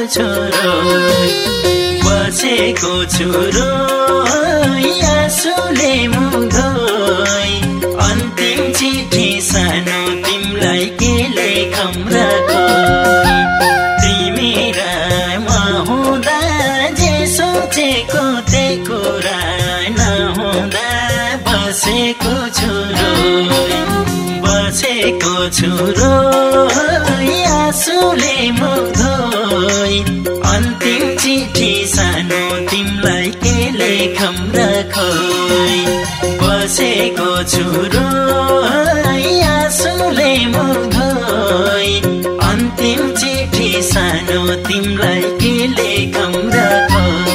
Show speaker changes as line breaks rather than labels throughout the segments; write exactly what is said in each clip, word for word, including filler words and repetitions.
छोरो बसेको छोरो आँसुले मुख धोई अन्तिम चिठी सानो तिमीलाई के लेखौँ र तिमी र म हुँदा जे सोचेको त्यही कुरा नहुँदा बसेको छोरो बसेको छोरो आँसुले मुख धोई अन्तिम चिठी सानो तिमीलाई के लेखौँ र खोइ बसेको छोरो आँसुले मुख धोई अन्तिम चिठी सानो तिमीलाई के लेखौँ र खोइ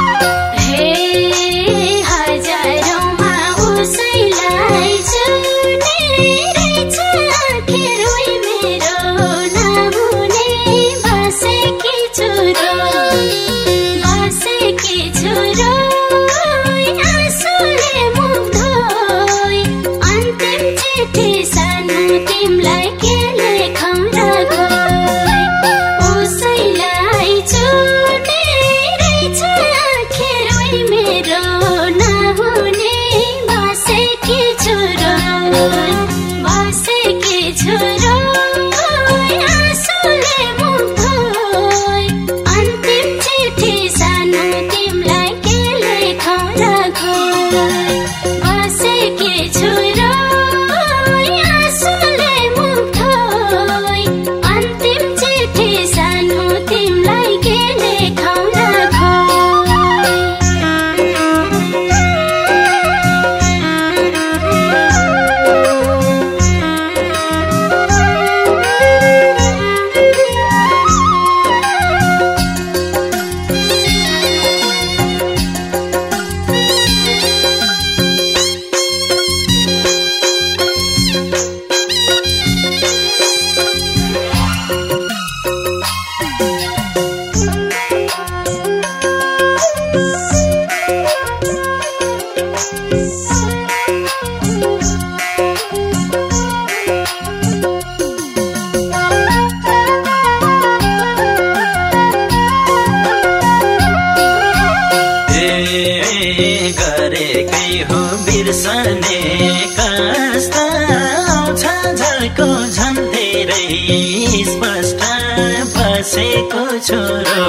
गरेकै हो बिर्सने कस्ता आउँछ झल्को झन् धेरै स्पष्ट बसेको छोरो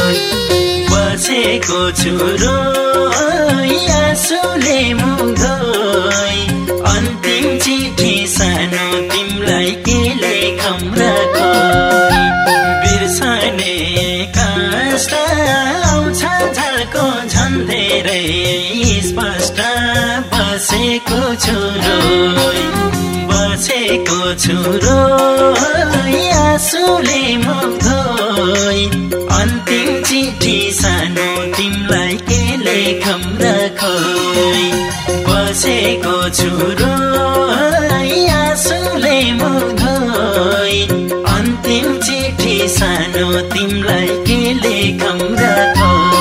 बसेको छोरो आँसुले मुख धोई अन्तिम चिठी सानो तिमीलाई के लेखौँ र खोइ बिर्सने कष्ट आउँछ झल्को झन् धेरै स्पष्ट बसेको छोरो बसेको छोरो आँसुले मुख धोई अन्तिम चिठी सानो तिमीलाई के लेखौँ र खोइ बसेको छोरो आँसुले मुख धोई अन्तिम चिठी सानो तिमीलाई के लेखौँ र खोइ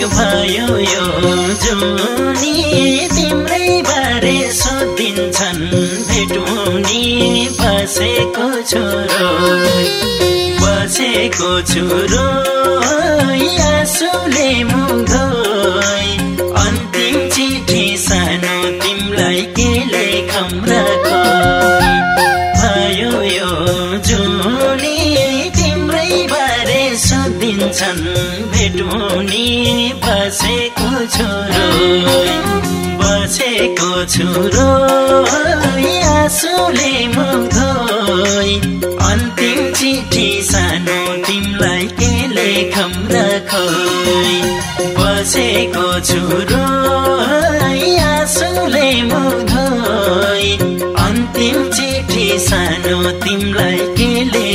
भयो यो जुनी तिम्रै बारे सोधिन्छन् भेटुनी बसेको छोरो बसेको छोरो आँसुले मुधोइ अन्तिम चिठी सानो तिमलाई के लेखम राखो भयो यो जुनी तिम्रै बारे सोधिन्छन् भेटुनी बसेको छोरो बसेको छोरो आँसुले मुधोइ अन्तिम चिठी सानो तिमलाई के लेखम राखोइ बसेको छोरो आँसुले मुधोइ अन्तिम चिठी सानो तिमलाई के